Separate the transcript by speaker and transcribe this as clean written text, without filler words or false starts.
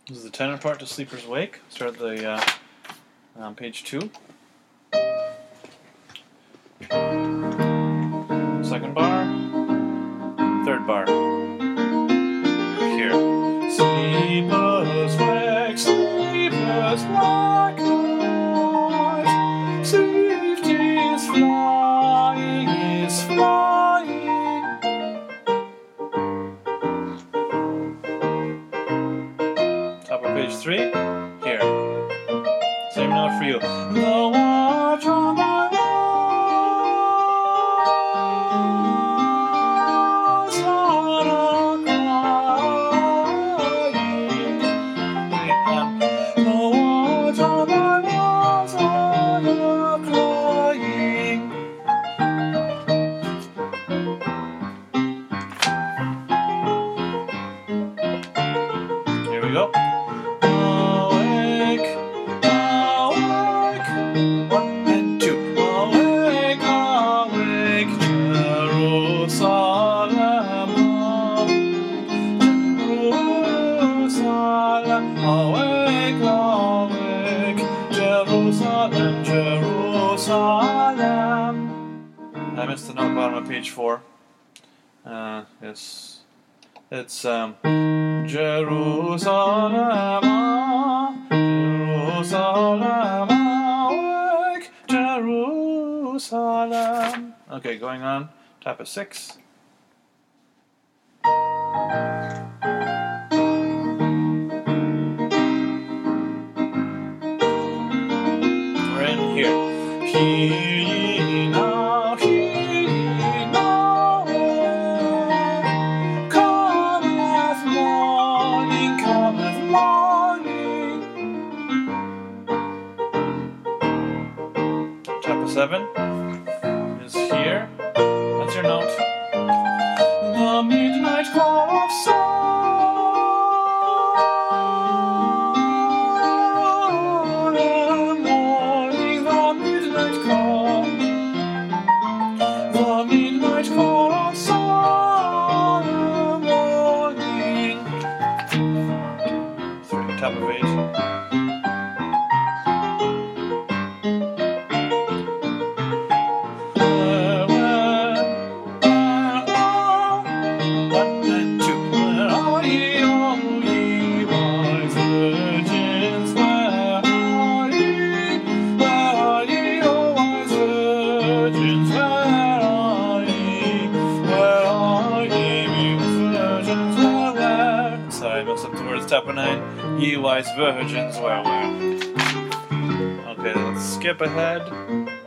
Speaker 1: This is the tenor part to Sleeper's Wake. Start at the page 2. Second bar, third bar. Here. Sleeper's wake, sleeper's black night. Safety is flying, is flying. Top of page 3. Here. Same note for you. The watch on my Here we go. Awake, awake, 1 and 2. Awake, awake, Jerusalem, Jerusalem. Awake, awake, Jerusalem, Jerusalem. I missed the note bottom of page 4. It's Jerusalem, Jerusalem, awake, Jerusalem. Okay, going on, top of 6. We're in here. Hear ye now, hear ye now. Cometh morning, cometh morning. Top of 7 is here. That's your note. The midnight call of solemn morning, the midnight call. The midnight call of solemn morning. 3, top of 8. Sorry, I messed up the words. Top of 9. Ye wise virgins, where? Okay, let's skip ahead.